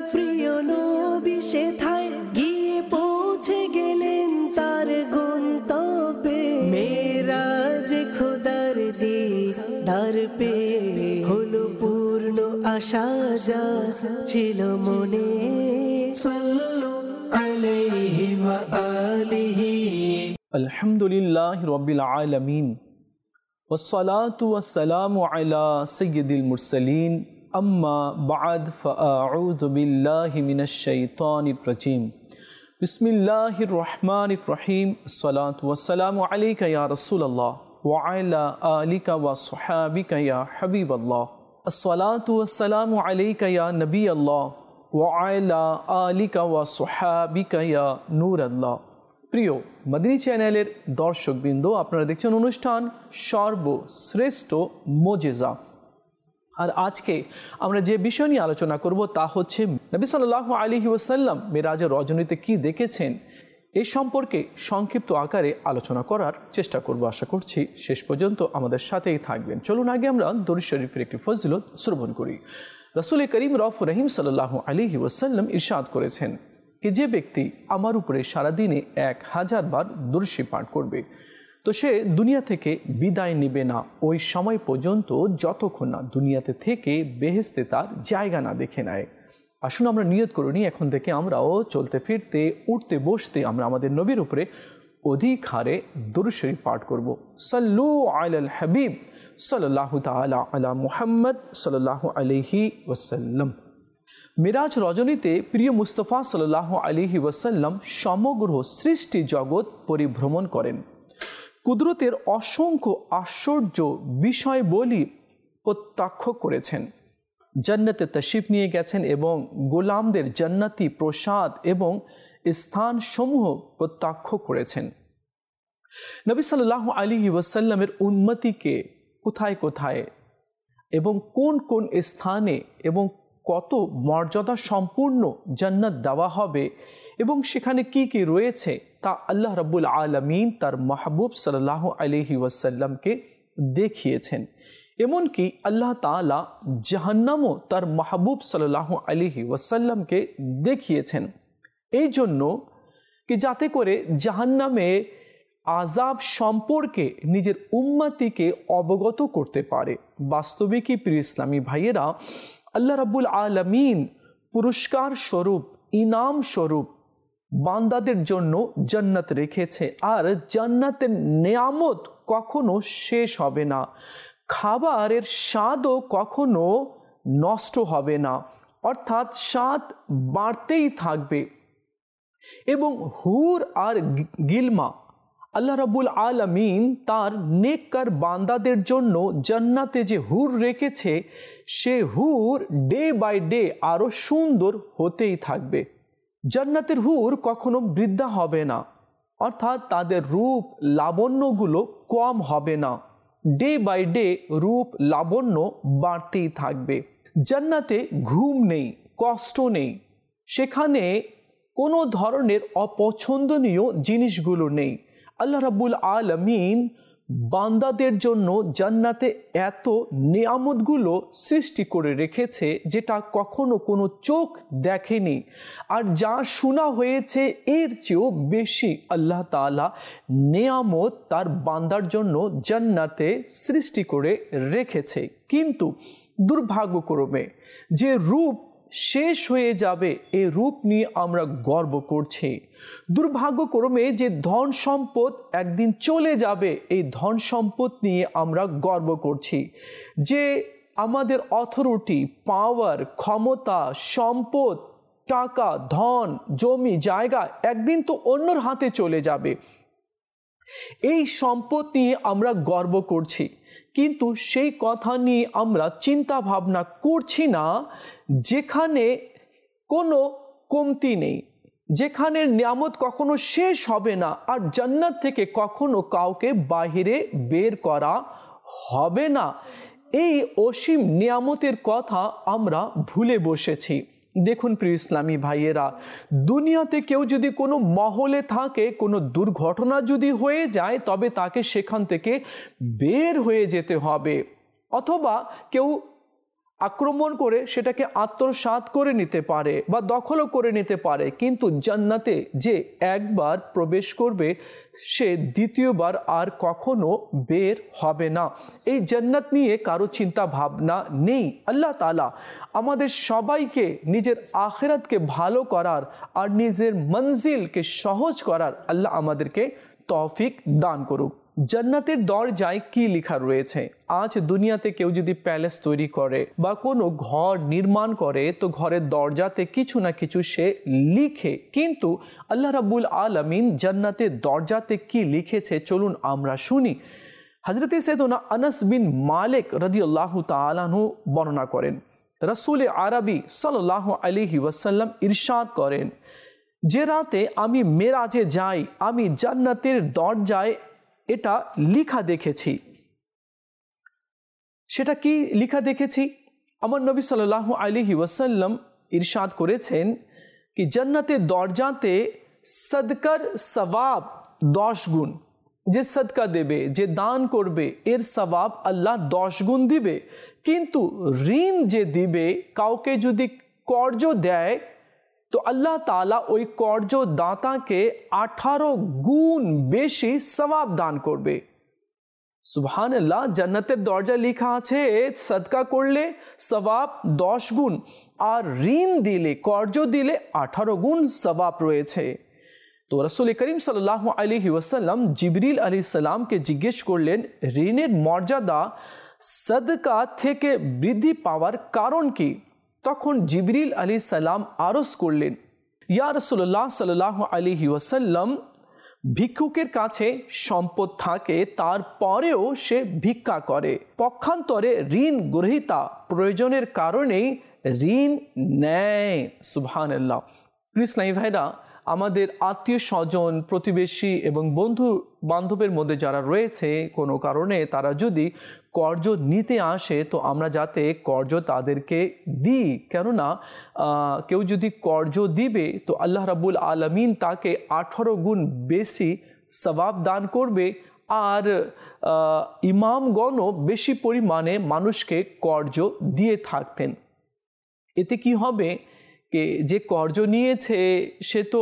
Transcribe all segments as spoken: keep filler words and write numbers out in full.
প্রিয় নবী সেথায় গিয়ে পৌঁছে গেলেন তার গন্তব্যে। মেরাজ খোদার দিদার পেয়ে হলো পূর্ণ আশা যা ছিল মনে। সাল্লু আলাইহি ওয়া আলিহি। আলহামদুলিল্লাহি রাব্বিল আলামিন ওয়াসসালাতু ওয়াসসালামু আলা সাইয়্যিদিল মুরসালিন আম্মা বা'দ ফাআউযু বিল্লাহি মিনাশ শাইতানির রাজীম। বিসমিল্লাহির রহমানির রহিম। আসসালাতু ওয়াসসালামু আলাইকা ইয়া রাসূলুল্লাহ ওয়া আলা আলিকা ওয়া সাহবিকা ইয়া হাবিবাল্লাহ। আসসালাতু ওয়াসসালামু আলাইকা ইয়া নবিয়াল্লাহ ওয়া আলা আলিকা ওয়া সাহবিকা ইয়া নূরাল্লাহ। প্রিয় মদিনী চ্যানেলের দর্শকবৃন্দ, আপনারা দেখছেন অনুষ্ঠান সর্বশ্রেষ্ঠ মুজিজা। আর আজকে আমরা যে বিষয় নিয়ে আলোচনা করব তা হচ্ছে নবী সাল্লাল্লাহু আলাইহি ওয়াসাল্লাম মেরাজের রজনীতে কি দেখেছেন এই সম্পর্কে সংক্ষিপ্ত আকারে আলোচনা করার চেষ্টা করব। আশা করছি শেষ পর্যন্ত আমাদের সাথেই থাকবেন। চলুন আগে আমরা দরুদ শরীফের একটি ফজিলত শ্রবণ করি। রাসূল করিম রউফুর রহিম সাল্লাল্লাহু আলাইহি ওয়াসাল্লাম ইরশাদ করেছেন कि যে ব্যক্তি আমার উপরে সারাদিনে এক হাজার বার দরুদ শরীফ পাঠ করবে তো সে দুনিয়া থেকে বিদায় নেবে না ওই সময় পর্যন্ত যতক্ষণ না দুনিয়াতে থেকে বেহেশতে তার জায়গা না দেখে নেয়। আসুন আমরা নিয়ত করে নিই, এখন থেকে আমরাও চলতে ফিরতে উঠতে বসতে আমরা আমাদের নবীর উপরে অধিক হারে দরুদ শরীফ পাঠ করব। সাল্লু আলাল হাবিব সাল্লাল্লাহু তাআলা আলা মুহাম্মদ সাল্লাল্লাহু আলাইহি ওয়াসাল্লাম। মেরাজ রজনীতে প্রিয় মুস্তাফা সাল্লাল্লাহু আলাইহি ওয়াসাল্লাম সমগ্র সৃষ্টি জগৎ পরিভ্রমণ করেন। কুদরতের অসংখ্য আশ্চর্য বিষয় বলি প্রত্যক্ষ করেছেন। জান্নাতে তাশরিফ নিয়ে গেছেন এবং গোলামদের জান্নাতি প্রসাদ এবং স্থানসমূহ প্রত্যক্ষ করেছেন। নবী সাল্লাল্লাহু আলাইহি ওয়াসাল্লামের উম্মতিকে কোথায় কোথায় এবং কোন কোন স্থানে এবং কত মর্যাদা সম্পূর্ণ জান্নাত দেওয়া হবে এবং সেখানে কি কি রয়েছে তা আল্লাহ রাব্বুল আলামিন তার মাহবুব সাল্লাল্লাহু আলাইহি ওয়াসাল্লামকে দেখিয়েছেন। এমনকি আল্লাহ তাআলা জাহান্নামও তার মাহবুব সাল্লাল্লাহু আলাইহি ওয়াসাল্লামকে দেখিয়েছেন, এই জন্য কি যাতে করে জাহান্নামে আযাব সম্পর্কে নিজের উম্মতিকে অবগত করতে পারে। বাস্তবিকই প্রিয় ইসলামী ভাইয়েরা, আল্লাহ রাব্বুল আলামিন পুরস্কার স্বরূপ ইনাম স্বরূপ বান্দাদের জন্য জান্নাত রেখেছে। আর জান্নাতের নেয়ামত কখনো শেষ হবে না, খাবারের স্বাদও কখনো নষ্ট হবে না, অর্থাৎ স্বাদ বাড়তেই থাকবে। এবং হুর আর গিলমা আল্লাহ রাব্বুল আলামিন তার নেককার বান্দাদের জন্য জান্নাতে যে হুর রেখেছে সে হুর ডে বাই ডে আরো সুন্দর হতেই থাকবে। জান্নাতের হুর কখনো বৃদ্ধা হবে না, অর্থাৎ তাদের রূপ লাবণ্যগুলো কম হবে না, ডে বাই ডে রূপ লাবণ্য বাড়তেই থাকবে। জান্নাতে ঘুম নেই, কষ্ট নেই, সেখানে কোনো ধরনের অপছন্দনীয় জিনিসগুলো নেই। আল্লাহ রাব্বুল আলামিন বান্দাদের জন্য জান্নাতে এত নিয়ামতগুলো সৃষ্টি করে রেখেছে যেটা কখনো কোনো চোখ দেখেনি, আর যা শোনা হয়েছে এর চেয়েও বেশি আল্লাহ তাআলা নিয়ামত তার বান্দার জন্য জান্নাতে সৃষ্টি করে রেখেছে। কিন্তু দুর্ভাগ্যক্রমে যে রূপ শেষ হয়ে যাবে এই রূপ নিয়ে আমরা গর্ব করছি। দুর্ভাগ্যক্রমে যে ধন সম্পদ একদিন চলে যাবে এই ধন সম্পদ নিয়ে আমরা গর্ব করছি। যে আমাদের অথরিটি, পাওয়ার, ক্ষমতা, সম্পদ, টাকা, ধন, জমি, জায়গা একদিন তো অন্যর হাতে চলে যাবে, এই সম্পদ নিয়ে আমরা গর্ব করছি। কিন্তু সেই কথা নিয়ে আমরা চিন্তা ভাবনা করছি না যেখানে কোনো কমতি নেই, যেখানে নিয়ামত কখনো শেষ হবে না, আর জান্নাত থেকে কখনো কাউকে বাহিরে বের করা হবে না। এই অসীম নিয়ামতের কথা আমরা ভুলে বসেছি। দেখুন প্রিয় ইসলামী ভাইয়েরা, দুনিয়াতে কেউ যদি কোনো মহলে থাকে, কোনো দুর্ঘটনা যদি হয়ে যায় তবে তাকে সেখান থেকে বের হয়ে যেতে হবে, অথবা কেউ আক্রমণ করে সেটাকে আত্মসাৎ করে নিতে পারে বা দখলও করে নিতে পারে, কিন্তু জান্নাতে যে একবার প্রবেশ করবে সে দ্বিতীয়বার আর কখনো বের হবে না। এই জান্নাত নিয়ে কারো চিন্তা ভাবনা নেই। আল্লাহ তাআলা আমাদের সবাইকে নিজের আখিরাতকে ভালো করার আর নিজের মঞ্জিলকে সহজ করার আল্লাহ আমাদেরকে তৌফিক দান করুক। জান্নাতের দরজায় কি লেখা রয়েছে? আজ দুনিয়াতে কেউ যদি প্যালেস তৈরি করে বা কোনো ঘর নির্মাণ করে তো ঘরের দরজাতে কিছু না কিছু সে লিখে, কিন্তু আল্লাহ রাব্বুল আলামিন জান্নাতের দরজাতে কি লিখেছে চলুন আমরা শুনি। হযরত সাইয়েদনা আনাস বিন মালিক রাদিয়াল্লাহু তাআলা আনহু বর্ণনা করেন, রাসূল আরবি সাল্লাল্লাহু আলাইহি ওয়াসাল্লাম ইরশাদ করেন, যে রাতে আমি মেরাজে যাই আমি জান্নাতের দরজায় এটা লিখা দেখেছি। সেটা কি লিখা দেখেছি? আমার নবী সাল্লাল্লাহু আলাইহি ওয়াসাল্লাম ইরশাদ করেছেন কি জান্নাতের দরজাতে সদকার সওয়াব দশ গুণ, যে সদকা দেবে, যে দান করবে এর সওয়াব আল্লাহ দশ গুণ দিবে, কিন্তু ঋণ যে দিবে, কাউকে যদি কর্জ দেয় তো আল্লাহ তাআলা ওই কর্জ দাতাকে আঠারো গুণ বেশি সওয়াব দান করবে। সুবহানাল্লাহ, জান্নাতের দরজা লেখা আছে সদকা করলে সওয়াব দশ গুণ আর ঋণ দিলে, কর্জ দিলে আঠারো গুণ সওয়াব রয়েছে। তো রাসূল করিম সাল্লাল্লাহু আলাইহি ওয়াসাল্লাম জিবরিল আলাইহিস সালামকে জিজ্ঞেস করলেন ঋণের মর্যাদা সদকা থেকে বৃদ্ধি পাওয়ার কারণ কি? তখন জিবরিল আলাইহিস সালাম আরজ করলেন, ইয়া রাসূলুল্লাহ সাল্লাল্লাহু আলাইহি ওয়াসাল্লাম, ভিক্ষুকের কাছে সম্পদ থাকে তারপরেও সে ভিক্ষা করে, পক্ষান্তরে ঋণ গ্রহীতা প্রয়োজনের কারণেই ঋণ নেয়। সুবহানাল্লাহ। প্রিয় ইসলামী ভাইরা, আমাদের আত্মীয় স্বজন, প্রতিবেশী এবং বন্ধু বান্ধবের মধ্যে যারা রয়েছে কোনো কারণে তারা যদি কর্জ নিতে আসে তো আমরা যাতে কর্জ তাদেরকে দিই, কেননা কেউ যদি কর্জ দিবে তো আল্লাহ রাব্বুল আলামিন তাকে আঠারো গুণ বেশি সওয়াব দান করবে, আর ইমামগণও বেশি পরিমাণে মানুষকে কর্জ দিয়ে থাকতেন। এতে কি হবে কে যে কর্জ নিয়েছে সে তো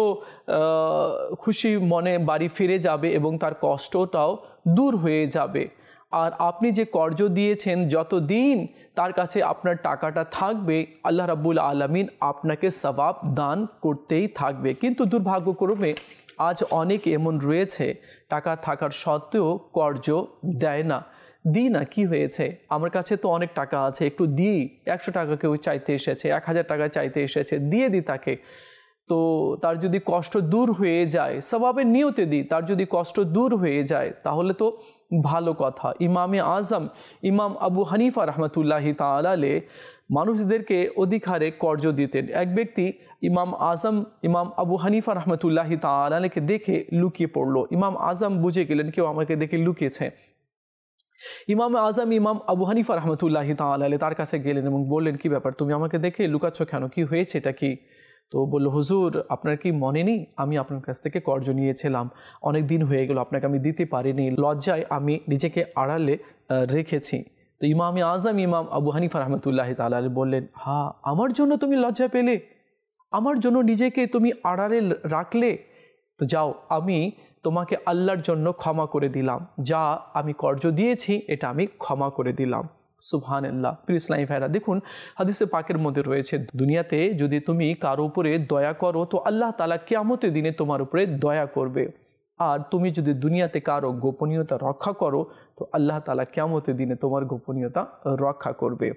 খুশি মনে বাড়ি ফিরে যাবে এবং তার কষ্টটাও দূর হয়ে যাবে। আর আপনি যে কর্জ দিয়েছেন যতদিন তার কাছে আপনার টাকাটা থাকবে আল্লাহ রাব্বুল আলামিন আপনাকে সওয়াব দান করতেই থাকবে। কিন্তু দুর্ভাগ্যক্রমে আজ অনেক এমন রয়েছে টাকা থাকার সত্ত্বেও কর্জ দেয় না। দিই না, কি হয়েছে, আমার কাছে তো অনেক টাকা আছে, একটু দিই, একশো টাকা কেউ চাইতে এসেছে, এক হাজার টাকা চাইতে এসেছে, দিয়ে দিই তাকে, তো তার যদি কষ্ট দূর হয়ে যায়, সওয়াবের নিয়তে দিই, তার যদি কষ্ট দূর হয়ে যায় তাহলে তো ভালো কথা। ইমামে আজম ইমাম আবু হানিফা রহমতুল্লাহি তাআলা আলাইহি মানুষদেরকে অধিকারে কর্জ দিতেন। এক ব্যক্তি ইমাম আজম ইমাম আবু হানিফা রহমতুল্লাহি তাআলা আলাইহিকে দেখে লুকিয়ে পড়লো। ইমাম আজম বুঝে গেলেন কেউ আমাকে দেখে লুকিয়েছে। ইমাম আজম ইমাম আবু হানিফা রহমতুল্লাহি তাআলা আলাইহি তার কাছে গেলেন এবং বললেন, কি ব্যাপার, তুমি আমাকে দেখে লুকাচ্ছ কেন, কি হয়েছে, এটা কি? তো বলল, হুজুর আপনার কি মনে নেই আমি আপনার কাছ থেকে কর্জ নিয়েছিলাম, অনেক দিন হয়ে গেল আপনাকে আমি দিতে পারিনি, লজ্জায় আমি নিজেকে আড়ালে রেখেছি। তো ইমাম আজম ইমাম আবু হানিফা রহমতুল্লাহি তাআলা আলাইহি বললেন, হ্যাঁ আমার জন্য তুমি লজ্জা পেলে, আমার জন্য নিজেকে তুমি আড়ালে রাখলে, তো যাও আমি তোমাকে আল্লাহর জন্য ক্ষমা করে দিলাম, যা আমি কর্জ দিয়েছি এটা আমি ক্ষমা করে দিলাম। সুবহানাল্লাহ। প্রিয় ইসলামী ভাইরা, দেখুন হাদিসে পাকের মধ্যে রয়েছে দুনিয়াতে যদি তুমি কারো উপরে দয়া করো তো আল্লাহ তাআলা কিয়ামতের দিনে তোমার উপরে দয়া করবে, আর তুমি যদি দুনিয়াতে কারো গোপনীয়তা রক্ষা করো তো আল্লাহ তাআলা কিয়ামতের দিনে তোমার গোপনীয়তা রক্ষা করবে।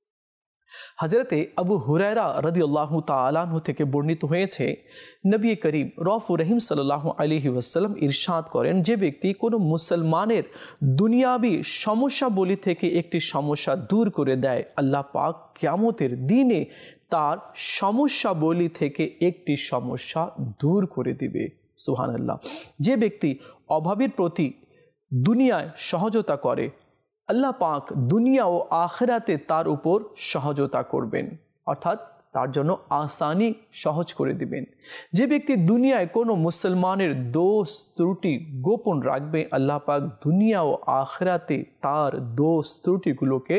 হযরতে আবু হুরায়রা রাদিয়াল্লাহু তাআলা আনহু থেকে বর্ণিত হয়েছে, নবী করিম রউফুর রহিম সাল্লাল্লাহু আলাইহি ওয়াসাল্লাম ইরশাদ করেন, যে ব্যক্তি কোনো মুসলমানের দুনিয়াবি সমস্যাবলী থেকে একটি সমস্যা দূর করে দেয়, আল্লাহ পাক কিয়ামতের দিনে তার সমস্যাবলী থেকে একটি সমস্যা দূর করে দিবে। সুবহানাল্লাহ। যে ব্যক্তি অভাবীর প্রতি দুনিয়ায় সহজতা করে, আল্লাহ পাক দুনিয়া ও আখিরাতে তার উপর সহজতা করবেন, অর্থাৎ তার জন্য আসানি সহজ করে দিবেন। যে ব্যক্তি দুনিয়ায় কোনো মুসলমানের দোষ ত্রুটি গোপন রাখবে, আল্লাহ পাক দুনিয়া ও আখিরাতে তার দোষ ত্রুটিগুলোকে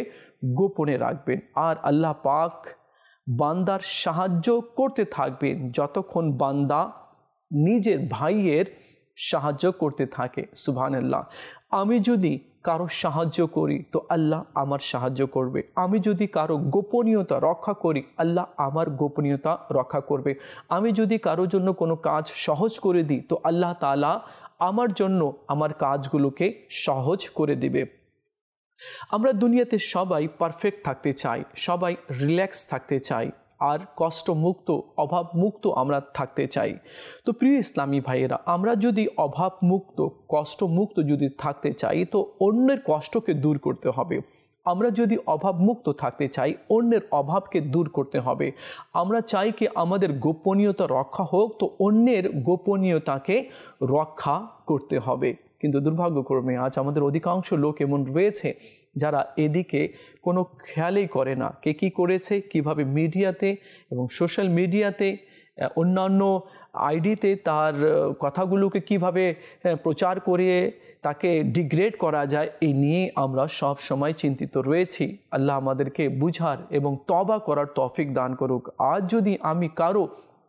গোপনে রাখবেন। আর আল্লাহ পাক বান্দার সাহায্য করতে থাকবেন যতক্ষণ বান্দা নিজের ভাইয়ের সাহায্য করতে থাকে। সুবহানাল্লাহ। আমি যদি কারো সাহায্য করি তো আল্লাহ আমার সাহায্য করবে। আমি যদি কারো গোপনীয়তা রক্ষা করি আল্লাহ আমার গোপনীয়তা রক্ষা করবে। আমি যদি কারোর জন্য কোনো কাজ সহজ করে দিই তো আল্লাহ তাআলা আমার জন্য আমার কাজগুলোকে সহজ করে দিবে। আমরা দুনিয়াতে সবাই পারফেক্ট থাকতে চাই, সবাই রিল্যাক্স থাকতে চাই, আর কষ্টমুক্ত অভাবমুক্ত আমরা থাকতে চাই। তো প্রিয় ইসলামী ভাইয়েরা, আমরা যদি অভাবমুক্ত কষ্টমুক্ত যদি থাকতে চাই তো অন্যের কষ্টকে দূর করতে হবে। আমরা যদি অভাবমুক্ত থাকতে চাই অন্যের অভাবকে দূর করতে হবে। আমরা চাই কি আমাদের গোপনীয়তা রক্ষা হোক তো অন্যের গোপনীয়তাকে রক্ষা করতে হবে। কিন্তু দুর্ভাগ্যক্রমে আজ আমাদের অধিকাংশ লোক এমন রয়েছে যারা এদিকে কোনো খেয়ালই করে না কে কী করেছে, কিভাবে মিডিয়াতে এবং সোশ্যাল মিডিয়াতে অন্যান্য আইডিতে তার কথাগুলোকে কিভাবে প্রচার করে তাকে ডিগ্রেড করা যায় এই নিয়ে আমরা সব সময় চিন্তিত রয়েছি। আল্লাহ আমাদেরকে বুঝার এবং তওবা করার তৌফিক দান করুক। আজ যদি আমি কারো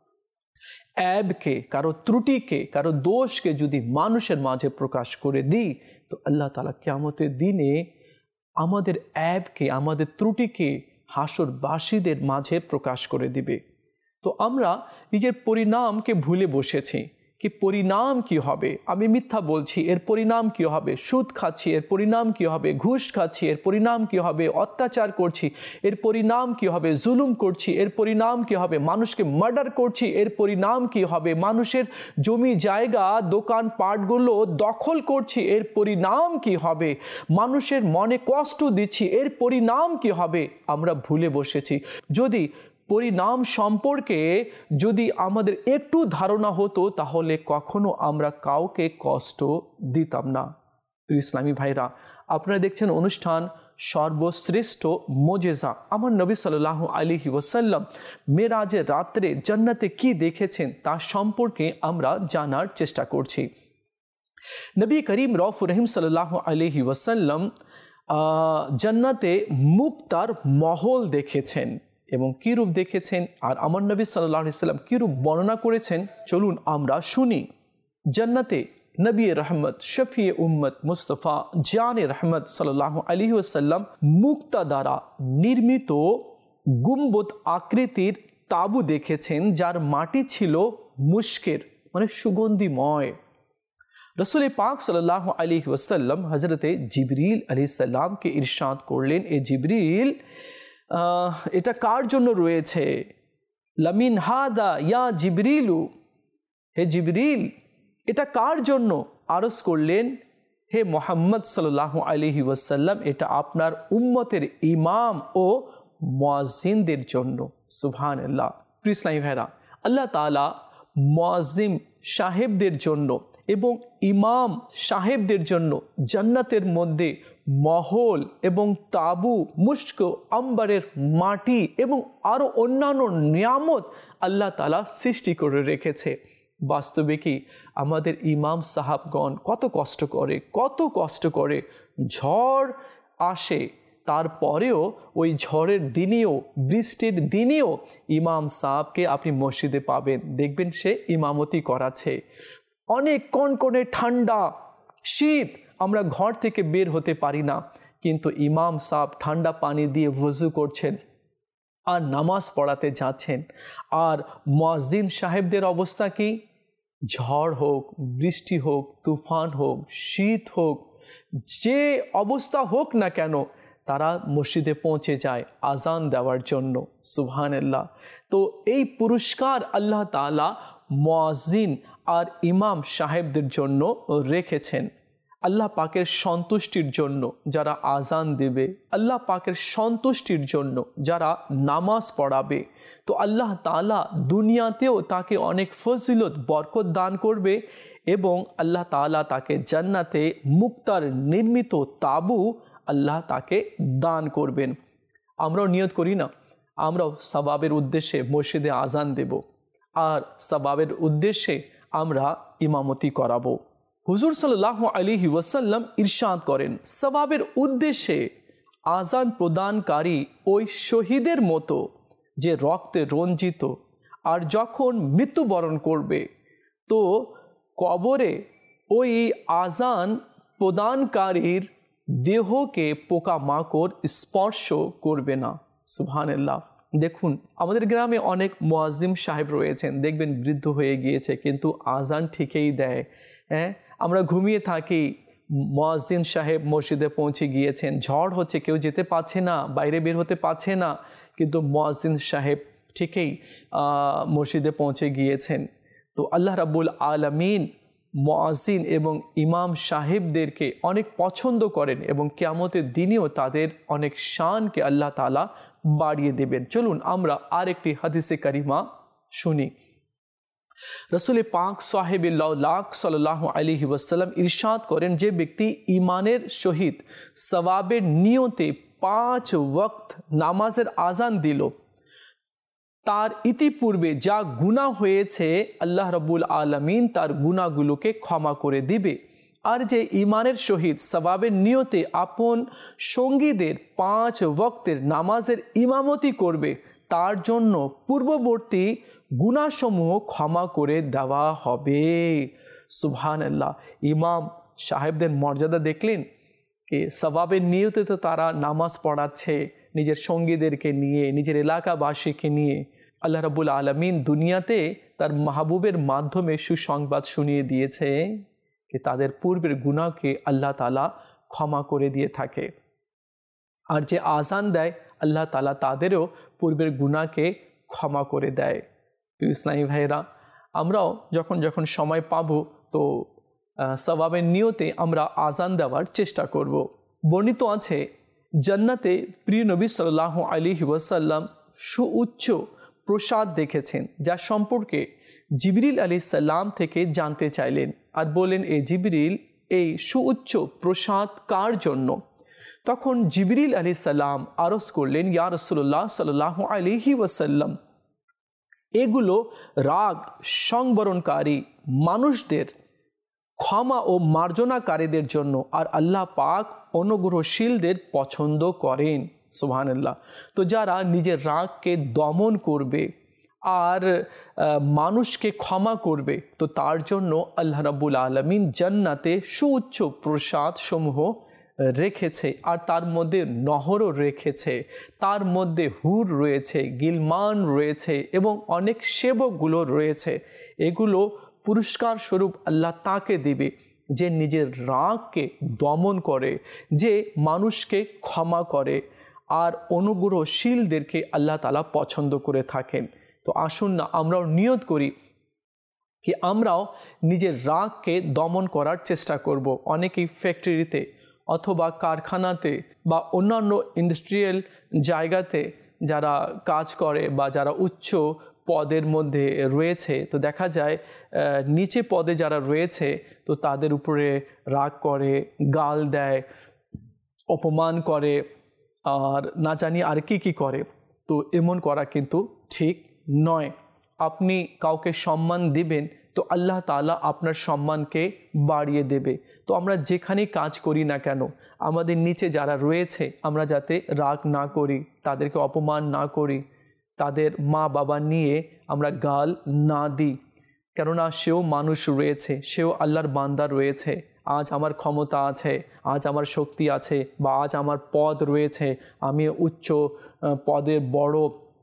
অ্যাবকে, কারো ত্রুটিকে, কারো দোষকে যদি মানুষের মাঝে প্রকাশ করে দিই তো আল্লাহ তাআলা কিয়ামতের দিনে আমাদের অ্যাবকে, আমাদের ত্রুটিকে হাসরবাসীদের মাঝে প্রকাশ করে দিবে। তো আমরা নিজের পরিণামকে ভুলে বসেছি কি পরিণাম কি হবে, আমি মিথ্যা বলছি এর পরিণাম কি হবে, সুদ খাচ্ছি এর পরিণাম কি হবে, ঘুষ খাচ্ছি এর পরিণাম কি হবে, অত্যাচার করছি এর পরিণাম কি হবে, জুলুম করছি এর পরিণাম কি হবে, মানুষকে মার্ডার করছি এর পরিণাম কি হবে, মানুষের জমি জায়গা দোকান পাটগুলো দখল করছি এর পরিণাম কি হবে, মানুষের মনে কষ্ট দিচ্ছি এর পরিণাম কি হবে। আমরা ভুলে বসেছি। যদি পরিণাম সম্পর্কে যদি আমাদের একটু ধারণা হতো তাহলে কখনো আমরা কাউকে কষ্ট দিতাম না। প্রিয় ইসলামী ভাইরা, আপনারা দেখছেন অনুষ্ঠান সর্বশ্রেষ্ঠ মোজেজা। আমার নবী সাল্লাল্লাহু আলাইহি ওয়াসাল্লাম মেরাজের রাত্রে জান্নাতে কি দেখেছেন তা সম্পর্কে আমরা জানার চেষ্টা করছি। নবী করিম রউফুর রহিম সাল্লাল্লাহু আলাইহি ওয়াসাল্লাম জান্নাতে মুক্তার মহল দেখেছেন এবং কী রূপ দেখেছেন আর আমার নবী সাল্লাল্লাহু আলাইহি ওয়াসাল্লাম কী রূপ বর্ণনা করেছেন চলুন আমরা শুনি। জান্নাতে নবী রহমত শফিয়ে উম্মত মুস্তফা জানে রহমত সাল্লাল্লাহু আলাইহি ওয়াসাল্লাম মুক্তা দ্বারা নির্মিত গুম্বদ আকৃতির তাবু দেখেছেন যার মাটি ছিল মুশকের মানে সুগন্ধিময়। রসুল পাক সাল্লাল্লাহু আলাইহি ওয়াসাল্লাম হযরতে জিবরিল আলাইহিস সালামকে ইরশাদ করলেন, এ জিবরিল এটা কার জন্য রয়েছে? লামিন হাদা ইয়া জিবরিলু, হে জিবরিল এটা কার জন্য? আরজ করলেন, হে মুহাম্মদ সাল্লাল্লাহু আলাইহি ওয়াসাল্লাম এটা আপনার উম্মতের ইমাম ও মুয়াজ্জিনদের জন্য। সুবহানাল্লাহ। প্রিয় ইসলামী ভাইরা, আল্লাহ তাআলা মুয়াজ্জিন সাহেবদের জন্য এবং ইমাম সাহেবদের জন্য জান্নাতের মধ্যে মহল এবং তাবু, মুস্ক, আম্বারের মাটি এবং আরও অন্যান্য নিয়ামত আল্লাহ তাআলা সৃষ্টি করে রেখেছে। বাস্তবে কি আমাদের ইমাম সাহাবগণ কত কষ্ট করে, কত কষ্ট করে, ঝড় আসে তারপরেও ওই ঝড়ের দিনেও বৃষ্টির দিনেও ইমাম সাহাবকে আপনি মসজিদে পাবেন, দেখবেন সে ইমামতি করাছে। অনেক কনকনে ঠান্ডা শীত, আমরা ঘর থেকে বের হতে পারি না, কিন্তু ইমাম সাহেব ঠান্ডা পানি দিয়ে ওযু করছেন আর নামাজ পড়াতে যাচ্ছেন। আর মুয়াজ্জিন সাহেবদের অবস্থা কি? ঝড় হোক, বৃষ্টি হোক, তুফান হোক, শীত হোক, যে অবস্থা হোক না কেন তারা মসজিদে পৌঁছে যায় আজান দেওয়ার জন্য। সুবহানাল্লাহ। তো এই পুরস্কার আল্লাহ তাআলা মুয়াজ্জিন আর ইমাম সাহেবদের জন্য রেখেছেন। আল্লাহ পাকের সন্তুষ্টির জন্য যারা আজান দেবে, আল্লাহ পাকের সন্তুষ্টির জন্য যারা নামাজ পড়াবে, তো আল্লাহ তাআলা দুনিয়াতেও তাকে অনেক ফজিলত বরকত দান করবে এবং আল্লাহ তাআলা তাকে জান্নাতে মুক্তার নির্মিত তাবু আল্লাহ তাকে দান করবেন। আমরাও নিয়ত করি না, আমরাও সওয়াবের উদ্দেশ্যে মসজিদে আজান দেব আর সওয়াবের উদ্দেশ্যে আমরা ইমামতি করাবো। হুজুর সাল্লাল্লাহু আলাইহি ওয়াসাল্লাম ইরশাদ করেন, সওয়াবের উদ্দেশ্যে আজান প্রদানকারী ওই শহীদের মতো যে রক্তে রঞ্জিত, আর যখন মৃত্যুবরণ করবে তো কবরে ওই আজান প্রদানকারীর দেহকে পোকামাকড় স্পর্শ করবে না। সুবহানাল্লাহ। দেখুন, আমাদের গ্রামে অনেক মুয়াজ্জিম সাহেব রয়েছেন, দেখবেন বৃদ্ধ হয়ে গিয়েছে কিন্তু আজান ঠিকই দেয়। হ্যাঁ, আমরা ঘুমিয়ে থাকি, মুয়াজ্জিন সাহেব মসজিদে পৌঁছে গিয়েছেন, ঝড় হচ্ছে, কেউ যেতে পারছে না, বাইরে বের হতে পারছে না, কিন্তু মুয়াজ্জিন সাহেব ঠিকই মসজিদে পৌঁছে গিয়েছেন। তো আল্লাহ রাব্বুল আলামিন মুয়াজ্জিন এবং ইমাম সাহেবদেরকে অনেক পছন্দ করেন এবং কিয়ামতের দিনেও তাদের অনেক শানকে আল্লাহ তাআলা বাড়িয়ে দেবেন। চলুন আমরা আরেকটি হাদিসে কারিমা শুনি। রসুল পাক সাহেবুল্লাহ সাল্লাল্লাহু আলাইহি ওয়াসাল্লাম ইরশাদ করেন, যে ব্যক্তি ইমানের সহিত সওয়াবের নিয়তে পাঁচ ওয়াক্ত নামাজের আজান দিল, তার ইতিপূর্বে যা গুনাহ হয়েছে আল্লাহ রাব্বুল আলামিন তার গুনাহগুলোকে ক্ষমা করে দিবে। আর যে ইমানের সহিত সওয়াবের নিয়তে আপন সঙ্গীদের পাঁচ ওয়াক্তের নামাজের ইমামতি করবে, তার জন্য পূর্ববর্তী গুনাহসমূহ ক্ষমা করে দেওয়া হবে। সুবহানাল্লাহ। ইমাম সাহেবদের মর্যাদা দেখলেন কি? সওয়াবের নিয়তে তো তারা নামাজ পড়াচ্ছে নিজের সঙ্গীদেরকে নিয়ে, নিজের এলাকাবাসীকে নিয়ে। আল্লাহ রাব্বুল আলামিন দুনিয়াতে তার মাহবুবের মাধ্যমে সুসংবাদ শুনিয়ে দিয়েছে যে তাদের পূর্বের গুনাহকে আল্লাহ তাআলা ক্ষমা করে দিয়ে থাকে। আর যে আজান দেয় আল্লাহ তাআলা তাদেরও পূর্বের গুনাহকে ক্ষমা করে দেয়। ইসলামী ভাইরা, আমরাও যখন যখন সময় পাব তো সওয়াবের নিয়তে আমরা আজান দেওয়ার চেষ্টা করব। বর্ণিত আছে, জান্নাতে প্রিয় নবী সাল্লাল্লাহু আলাইহি ওয়াসাল্লাম সুউচ্চ প্রসাদ দেখেছেন, যা সম্পর্কে জিবরিল আলাইহিস সালাম থেকে জানতে চাইলেন আর বলেন, এ জিবরিল, এই সুউচ্চ প্রসাদ কার জন্য? তখন জিবরিল আলাইহিস সালাম আরজ করলেন, ইয়া রাসূলুল্লাহ সাল্লাল্লাহু আলাইহি ওয়াসাল্লাম, এগুলো রাগ সংবরণকারী মানুষদের, ক্ষমা ও মার্জনাকারীদের জন্য, আর আল্লাহ পাক অনুগ্রহশীলদের পছন্দ করেন। সুবহানাল্লাহ। তো যারা নিজের রাগকে দমন করবে আর মানুষকে ক্ষমা করবে, তো তার জন্য আল্লাহ রাব্বুল আলামিন জান্নাতে সুউচ্চ প্রসাদ সমূহ রেখেছে, আর তার মধ্যে নহরও রেখেছে, তার মধ্যে হুর রয়েছে, গিলমান রয়েছে এবং অনেক সেবকগুলো রয়েছে। এগুলো পুরস্কার স্বরূপ আল্লাহ তাকে দিবে যে নিজের রাগকে দমন করে, যে মানুষকে ক্ষমা করে আর অনুগ্রহশীলদেরকে আল্লাহ তাআলা পছন্দ করে থাকেন। তো আসুন না আমরাও নিয়ত করি কি আমরাও নিজের রাগকে দমন করার চেষ্টা করব। অনেকেই ফ্যাক্টরিতে অথবা কারখানাতে বা অন্যান্য ইন্ডাস্ট্রিয়াল জায়গাতে যারা কাজ করে বা যারা উচ্চ পদের মধ্যে রয়েছে, তো দেখা যায় নিচে পদে যারা রয়েছে তো তাদের উপরে রাগ করে, গাল দেয়, অপমান করে, আর না জানি আর কি কি করে। তো এমন করা কিন্তু ঠিক নয়। আপনি কাউকে সম্মান দিবেন তো আল্লাহ তাআলা আপনার সম্মানকে বাড়িয়ে দেবে। তো আমরা যেখানেই কাজ করি না কেন, আমাদের নিচে যারা রয়েছে আমরা যাতে রাগ না করি, তাদেরকে অপমান না করি, তাদের মা বাবা নিয়ে আমরা গাল না দিই, কেননা সেও মানুষ রয়েছে, সেও আল্লাহর বান্দা রয়েছে। আজ আমার ক্ষমতা আছে, আজ আমার শক্তি আছে, বা আজ আমার পদ রয়েছে, আমি উচ্চ পদের বড়,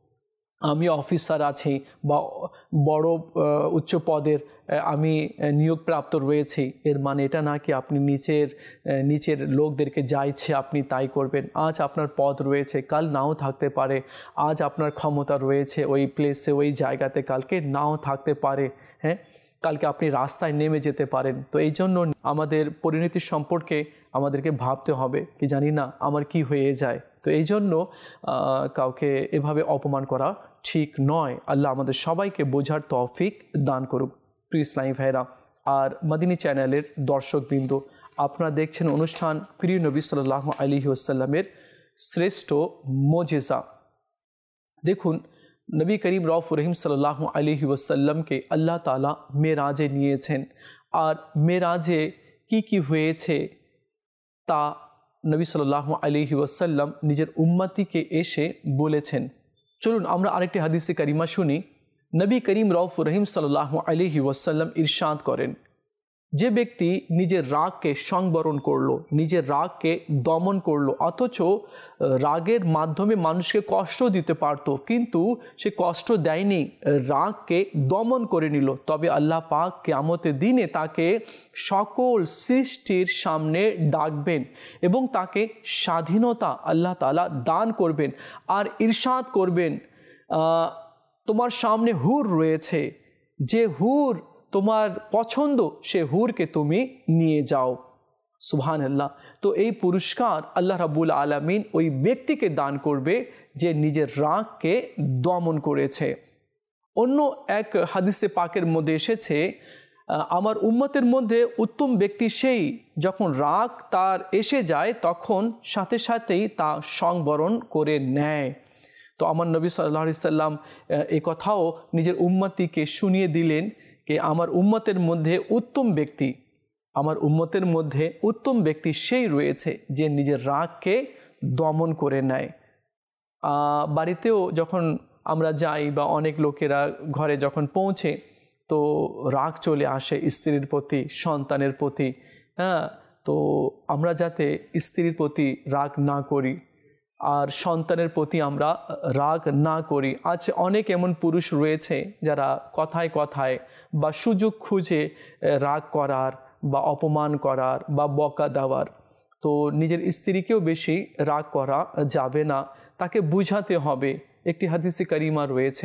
আমি অফিসার আছি বা বড় উচ্চ পদের আমি নিয়োগপ্রাপ্ত রয়েছি, এর মানে এটা না কি আপনি নিচের নিচের লোকদেরকে যা ইচ্ছে আপনি তাই করবেন। আজ আপনার পদ রয়েছে, কাল নাও থাকতে পারে। আজ আপনার ক্ষমতা রয়েছে ওই প্লেসে, ওই জায়গাতে, কালকে নাও থাকতে পারে। হ্যাঁ, কালকে আপনি রাস্তায় নেমে যেতে পারেন। তো এই জন্য আমাদের পরিণতি সম্পর্কে আমাদেরকে ভাবতে হবে কি জানি না আমার কি হয়ে যায়। তো এই জন্য কাউকে এভাবে অপমান করা ঠিক নয়। আল্লাহ আমাদের সবাইকে বোঝার তৌফিক দান করুক। প্রিয় ইসলামী ভাইরা আর মদিনী চ্যানেলের দর্শকবৃন্দ, আপনারা দেখছেন অনুষ্ঠান প্রিয় নবী সাল্লাল্লাহু আলাইহি ওয়াসাল্লামের শ্রেষ্ঠ মুজিজা। দেখুন, নবী করিম রউফুর রহিম সাল্লাল্লাহু আলাইহি ওয়াসাল্লামকে আল্লাহ তাআলা মেরাজে নিয়েছেন, আর মেরাজে কি কি হয়েছে তা নবী সাল্লাল্লাহু আলাইহি ওয়াসাল্লাম নিজের উম্মতিকে এসে বলেছেন। চলুন আমরা আরেকটি হাদিসে কারিমা শুনি। নবী করিম রউফুর রহিম সাল্লাল্লাহু আলাইহি ওয়াসাল্লাম ইরশাদ করেন, যে ব্যক্তি নিজের রাগকে সংবরণ করলো, নিজের রাগকে দমন করলো, অথচ রাগের মাধ্যমে মানুষকে কষ্ট দিতে পারত কিন্তু সে কষ্ট দেয়নি, রাগকে দমন করে নিল, তবে আল্লাহ পাক কিয়ামতের দিনে তাকে সকল সৃষ্টির সামনে ডাকবেন এবং তাকে স্বাধীনতা আল্লাহ তাআলা দান করবেন আর ইরশাদ করবেন, তোমার সামনে হুর রয়েছে, যে হুর তোমার পছন্দ সে হুরকে তুমি নিয়ে যাও। সুবহানাল্লাহ। তো এই পুরস্কার আল্লাহ রাব্বুল আলামিন ওই ব্যক্তিকে দান করবে যে নিজের রাগকে দমন করেছে। অন্য এক হাদিসে পাকের মধ্যে এসেছে, আমার উম্মতের মধ্যে উত্তম ব্যক্তি সেই যখন রাগ তার এসে যায় তখন সাথে সাথেই তা সংবরণ করে নেয়। তো আমার নবী সাল্লাল্লাহু আলাইহি সাল্লাম এই কথাও নিজের উম্মতিকে শুনিয়ে দিলেন যে আমার উম্মতের মধ্যে উত্তম ব্যক্তি আমার উম্মতের মধ্যে উত্তম ব্যক্তি সেই রয়েছে যে নিজের রাগকে দমন করে নেয়। বাড়িতেও যখন আমরা যাই বা অনেক লোকেরা ঘরে যখন পৌঁছে তো রাগ চলে আসে স্ত্রীর প্রতি, সন্তানের প্রতি, হ্যাঁ, তো আমরা যাতে স্ত্রীর প্রতি রাগ না করি আর সন্তানের প্রতি আমরা রাগ না করি। আজ অনেক এমন পুরুষ রয়েছে যারা কথায় কথায় বা সুযোগ খুঁজে রাগ করার বা অপমান করার বা বকা দেওয়ার। তো নিজের স্ত্রীকেও বেশি রাগ করা যাবে না, তাকে বুঝাতে হবে। একটি হাদিসে কারিমা রয়েছে,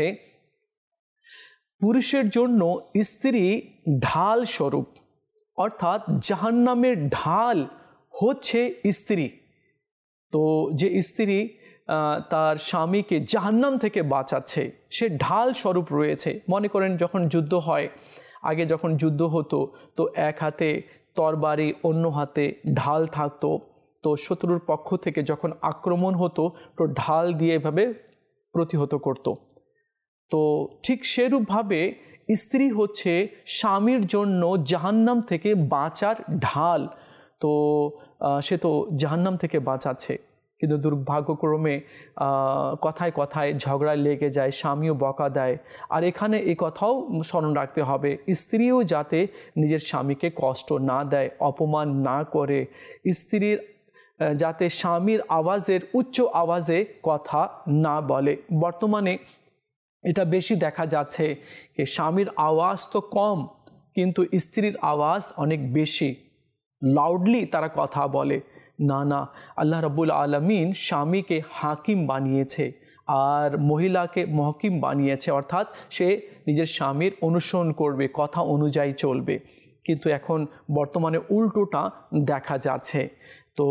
পুরুষের জন্য স্ত্রী ঢাল স্বরূপ, অর্থাৎ জাহান্নামের ঢাল হচ্ছে স্ত্রী। তো যে স্ত্রী তার স্বামীকে জাহান্নাম থেকে বাঁচাচ্ছে সে ঢাল স্বরূপ রয়েছে। মনে করেন যখন যুদ্ধ হয়, আগে যখন যুদ্ধ হতো তো এক হাতে তরবারি অন্য হাতে ঢাল থাকতো, তো শত্রুর পক্ষ থেকে যখন আক্রমণ হতো তো ঢাল দিয়ে এভাবে প্রতিহত করত। তো ঠিক সেরূপভাবে স্ত্রী হচ্ছে স্বামীর জন্য জাহান্নাম থেকে বাঁচার ঢাল। তো সে তো জাহান্নাম থেকে বাঁচাচ্ছে, কিন্তু দুর্ভাগ্যক্রমে কথায় কথায় ঝগড়া লেগে যায়, স্বামীও বকা দেয়। আর এখানে এই কথাও স্মরণ রাখতে হবে, স্ত্রীও যাতে নিজের স্বামীকে কষ্ট না দেয়, অপমান না করে, স্ত্রীর যাতে স্বামীর আওয়াজের উচ্চ আওয়াজে কথা না বলে। বর্তমানে এটা বেশি দেখা যাচ্ছে যে স্বামীর আওয়াজ তো কম কিন্তু স্ত্রীর আওয়াজ অনেক বেশি, লাউডলি তারা কথা বলে। না না, আল্লাহ রাব্বুল আলামিন স্বামীকে হাকিম বানিয়েছে আর মহিলাকে মহকিম বানিয়েছে, অর্থাৎ সে নিজের স্বামীর অনুসরণ করবে, কথা অনুযায়ী চলবে। কিন্তু এখন বর্তমানে উল্টোটা দেখা যাচ্ছে। তো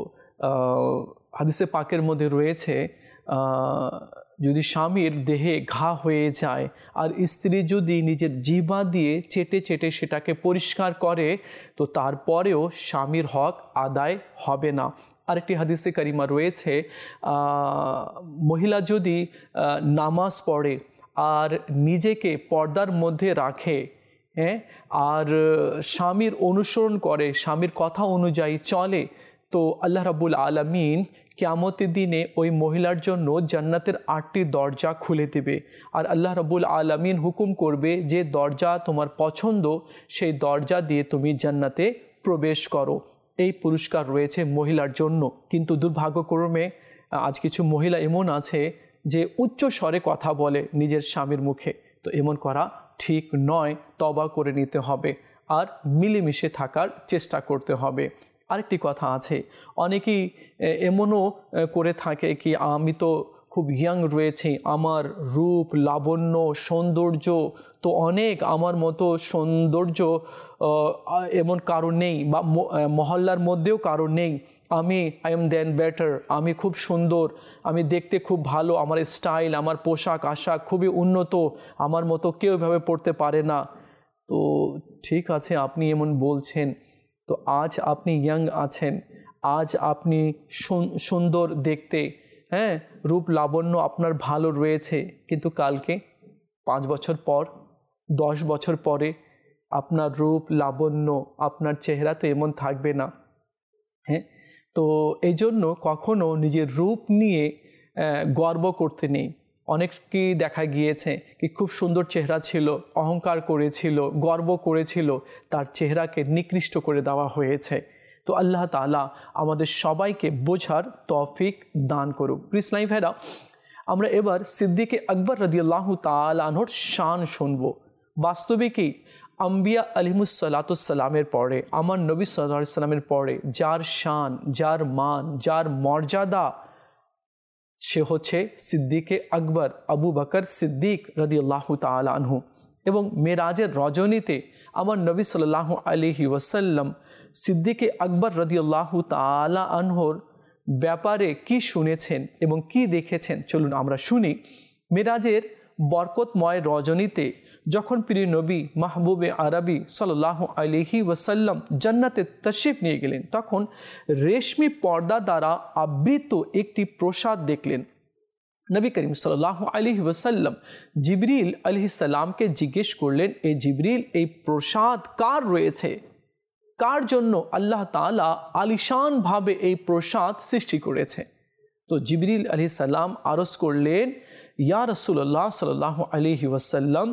হাদিসে পাকের মধ্যে রয়েছে, যদি স্বামীর দেহে ঘা হয়ে যায় আর স্ত্রী যদি নিজের জিহ্বা দিয়ে চেটে চেটে সেটাকে পরিষ্কার করে তো তারপরেও স্বামীর হক আদায় হবে না। আরেকটি হাদিসে কারিমা রয়েছে, মহিলা যদি নামাজ পড়ে আর নিজেকে পর্দার মধ্যে রাখে, হ্যাঁ, আর স্বামীর অনুসরণ করে, স্বামীর কথা অনুযায়ী চলে, তো আল্লাহ রাব্বুল আলামিন কিয়ামতের দিনে ওই মহিলার জন্য জান্নাতের আটটি দরজা খুলে দেবে। আর আল্লাহ রাব্বুল আলামিন হুকুম করবে যে দরজা তোমার পছন্দ সেই দরজা দিয়ে তুমি জান্নাতে প্রবেশ করো। এই পুরস্কার রয়েছে মহিলার জন্য। কিন্তু দুর্ভাগ্যক্রমে আজ কিছু মহিলা এমন আছে যে উচ্চ স্বরে কথা বলে নিজের স্বামীর মুখে। তো এমন করা ঠিক নয়, তওবা করে নিতে হবে আর মিলেমিশে থাকার চেষ্টা করতে হবে। আরেকটি কথা আছে, অনেকেই এমনও করে থাকে কি আমি তো খুব ইয়াং রয়েছি, আমার রূপ লাবণ্য সৌন্দর্য তো অনেক, আমার মতো সৌন্দর্য এমন কারো নেই বা মহল্লার মধ্যেও কারো নেই, আমি আই এম দেন বেটার, আমি খুব সুন্দর, আমি দেখতে খুব ভালো, আমার স্টাইল আমার পোশাক আশাক খুবই উন্নত, আমার মতো কেউ এভাবে পড়তে পারে না। তো ঠিক আছে আপনি এমন বলছেন, তো আজ আপনি ইয়াং আছেন, আজ আপনি সুন্দর দেখতে, হ্যাঁ, রূপ লাবণ্য আপনার ভালো রয়েছে, কিন্তু কালকে পাঁচ বছর পর দশ বছর পরে আপনার রূপ লাবণ্য আপনার চেহারা তো এমন থাকবে না। হ্যাঁ, তো এই জন্য কখনো নিজের রূপ নিয়ে গর্ব করতে নেই। অনেককেই দেখা গিয়েছে কি খুব সুন্দর চেহারা ছিল, অহংকার করেছিল, গর্ব করেছিল, তার চেহারাকে নিকৃষ্ট করে দেওয়া হয়েছে। তো আল্লাহ তাআলা আমাদের সবাইকে বোঝার তৌফিক দান করুক। প্রিয় ইসলামী ভাইরা, আমরা এবার সিদ্দিকে আকবর রাদিয়াল্লাহু তাআলা আনহুর শান শুনব। বাস্তবিকই আম্বিয়া আলাইহিমুসসালাতুসসালামের পরে, আমার নবী সাল্লাল্লাহু আলাইহি সাল্লামের পরে যার শান, যার মান, যার মর্যাদা, সে হচ্ছে সিদ্দিকে আকবর আবু বকর সিদ্দিক রাদিয়াল্লাহু তাআলা আনহু। এবং মেরাজের রজনীতে আমার নবী সাল্লাল্লাহু আলাইহি ওয়াসাল্লাম সিদ্দিকে আকবর রাদিয়াল্লাহু তাআলা আনহুর ব্যাপারে কি শুনেছেন এবং কি দেখেছেন, চলুন আমরা শুনি। মেরাজের বরকতময় রজনীতে যখন প্রিয় নবী মাহবুবে আরবি সাল্লাল্লাহু আলাইহি ওয়াসাল্লাম জান্নাতে তশরিফ নিয়ে গেলেন, তখন রেশমি পর্দা দ্বারা আবৃত একটি প্রসাদ দেখলেন। নবী করিম সাল্লাল্লাহু আলাইহি ওয়াসাল্লাম জিবরিল আলাইহিস সালামকে জিজ্ঞেস করলেন, এই জিবরিল, এই প্রসাদ কার রয়েছে, কার জন্য আল্লাহ তাআলা আলিশানভাবে এই প্রসাদ সৃষ্টি করেছে? তো জিবরিল আলাইহিস সালাম আরজ করলেন, ইয়া রাসূলুল্লাহ সাল্লাল্লাহু আলাইহি ওয়াসাল্লাম,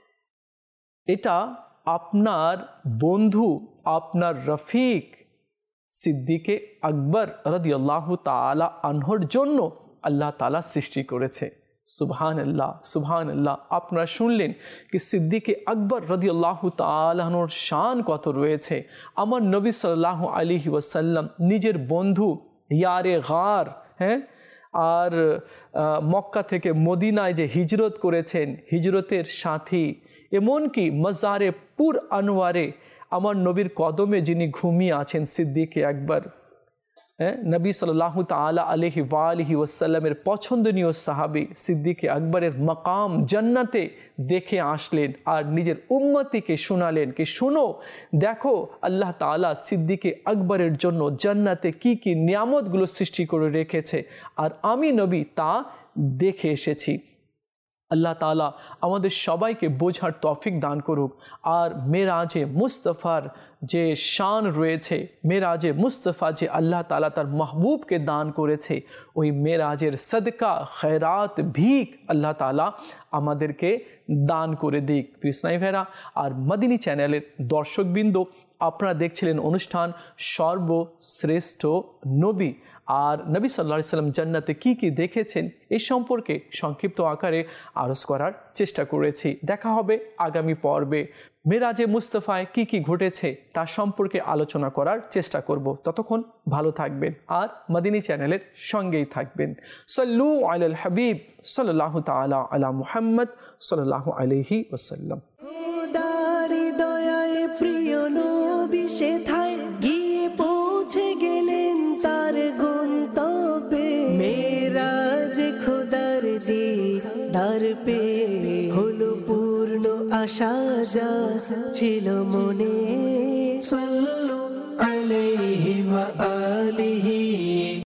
এটা আপনার বন্ধু, আপনার রফিক সিদ্দিকে আকবর রাদিয়াল্লাহু তাআলা আনহুর জন্য আল্লাহ তাআলা সৃষ্টি করেছে। সুবহানাল্লাহ, সুবহানাল্লাহ। আপনারা শুনলেন কি সিদ্দিকে আকবর রাদিয়াল্লাহু তাআলা আনহুর শান কত রয়েছে। আমার নবী সাল্লাল্লাহু আলাইহি ওয়াসাল্লাম নিজের বন্ধু ইয়ারে গার, হ্যাঁ, আর মক্কা থেকে মদিনায় যে হিজরত করেছেন, হিজরতের সাথী, এমনকি মাজারে পুর আনোয়ারে আমার নবীর কদমে যিনি ঘুমিয়ে আছেন সিদ্দিকে আকবর, হ্যাঁ, নবী সাল্লাল্লাহু তাআলা আলাইহি ওয়ালিহি ওয়াসাল্লামের পছন্দনীয় সাহাবী সিদ্দিকে আকবরের মাকাম জান্নাতে দেখে আসলেন আর নিজের উম্মতিকে শোনালেন কি শোনো, দেখো আল্লাহ তাআলা সিদ্দিকে আকবরের জন্য জান্নাতে কি কি নিয়ামতগুলো সৃষ্টি করে রেখেছে আর আমি নবী তা দেখে এসেছি। আল্লাহ তাআলা আমাদের সবাইকে বোঝার তৌফিক দান করুক। আর মেরাজে মুস্তাফার যে শান রয়েছে, মেরাজে মুস্তাফা যে আল্লাহ তাআলা তার মাহবুবকে দান করেছে, ওই মেরাজের সদকা খয়রাত ভিক আল্লাহ তাআলা আমাদেরকে দান করে দিক। প্রিয় ইসলামী ভাইরা আর মদিনী চ্যানেলের দর্শকবৃন্দ, আপনারা দেখছিলেন অনুষ্ঠান সর্বশ্রেষ্ঠ নবী। আর নবী সাল্লাল্লাহু আলাইহি সাল্লাম জান্নাতে কি কি দেখেছেন এই সম্পর্কে সংক্ষিপ্ত আকারে আরজ করার চেষ্টা করেছি। দেখা হবে আগামী পর্বে। মেরাজে মুস্তাফায় কি কি ঘটেছে তার সম্পর্কে আলোচনা করার চেষ্টা করব। ততক্ষণ ভালো থাকবেন আর মদিনী চ্যানেলের সঙ্গেই থাকবেন। সাল্লু আলাল হাবিব সাল্লাল্লাহু তাআলা আলা মুহাম্মদ সাল্লাল্লাহু আলাইহি ওয়াসাল্লাম। খোদার দয়ায় প্রিয় নবী সেথায় গিয়ে পৌঁছে গেলেন তার গন্তব্যে। মেরাজ খোদার দিদার পেয়ে হলো পূর্ণ আশা যা ছিল মনে। সাল্লু আলাইহি ওয়া আলিহি